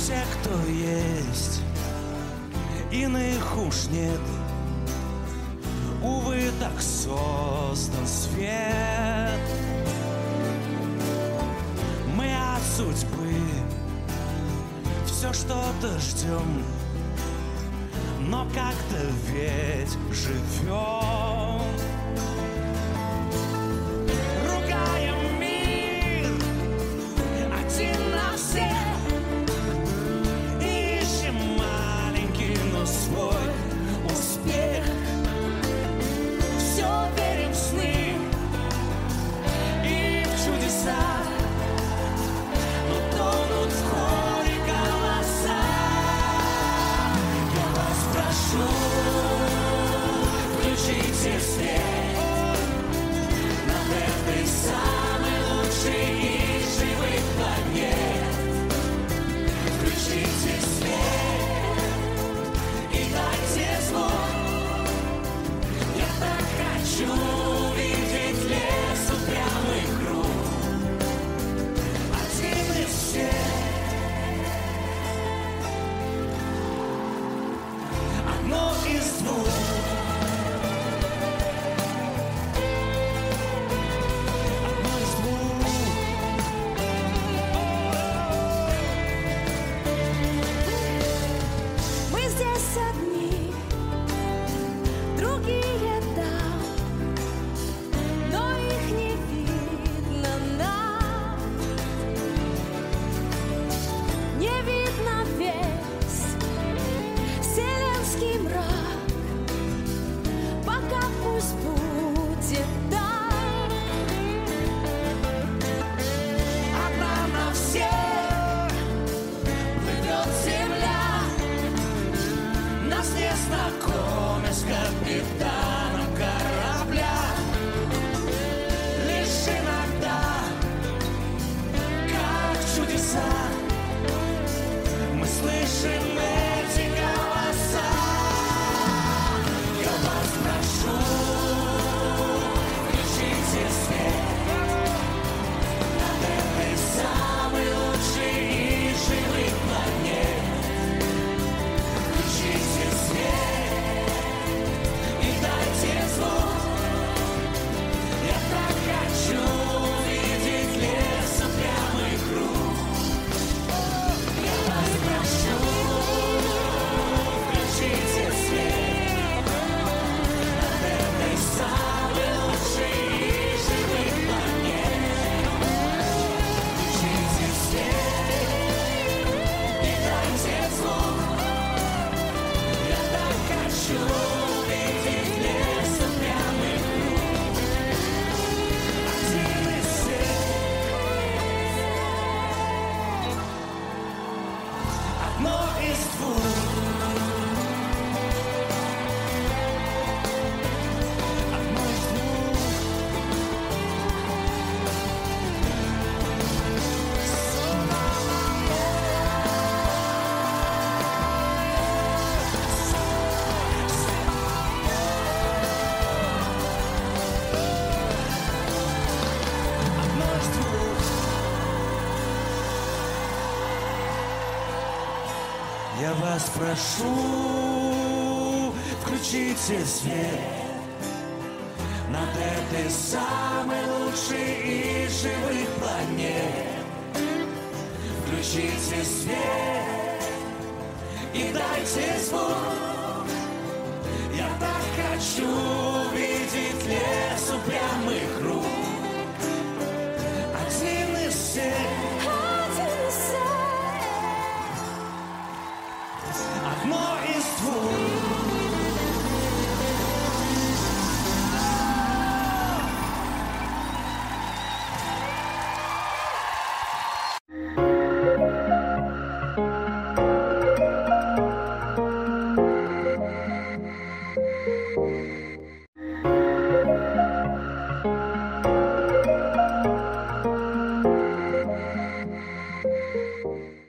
все, кто есть, иных уж нет. Увы, так создан свет. Мы от судьбы все что-то ждем, но как-то ведь живем. Ругаем мир один на всех, ищем маленький, но свой успех. Все верим в сны и в чудеса, но тонут в хоре голоса. Я вас прошу, включите свет над этой самой лучшей из живых планет. Включите свет и дайте звук. Я так хочу увидеть лес упрямый круг, один из всех, одно из двух. Одно из двух. Мы здесь одни, другие там, но их не видно нам. Не видно весь вселенский мрак, пока пусть будет так. Одна на всех плывет земля, нас не знакомят с капитаном корабля. Лишь иногда, как чудеса, мы слышим эти голоса. Я вас прошу, включите свет над этой самой лучшей из живых планет. Включите свет и дайте звук. Я так хочу увидеть лес упрямый круг. Я вас прошу, включите свет над этой самой лучшей из живых планет. Включите свет и дайте звук. Я так хочу увидеть лес упрямый круг, один из всех, одно из двух. Одно из двух. Одно из двух. Я вас прошу, включите свет над этой самой лучшей из живых планет. Включите свет и дайте звук. Я так хочу